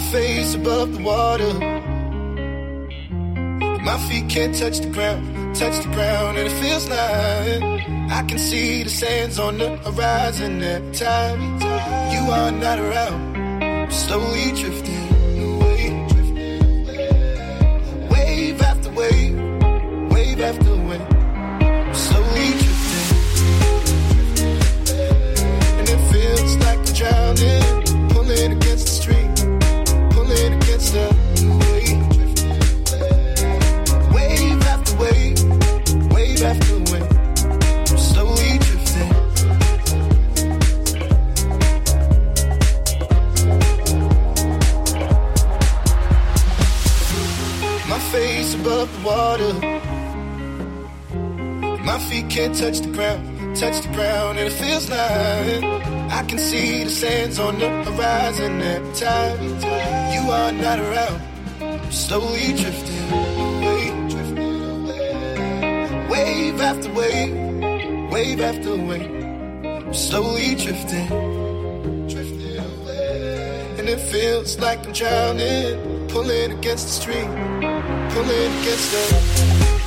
face above the water. My feet can't touch the ground, and it feels like I can see the sands on the horizon every time you are not around. I'm slowly drifting away, wave after wave, wave after wave. I'm slowly drifting, and it feels like I'm drowning, pulling against the stream, pulling against the wave. Wave after wave, wave after wave, I'm slowly drifting. My face above the water, my feet can't touch the ground, and it feels like I can see the sands on the horizon every time you are not around. I'm slowly drifting away, wave after wave, wave after wave. I'm slowly drifting away, and it feels like I'm drowning, pulling against the stream, pulling against the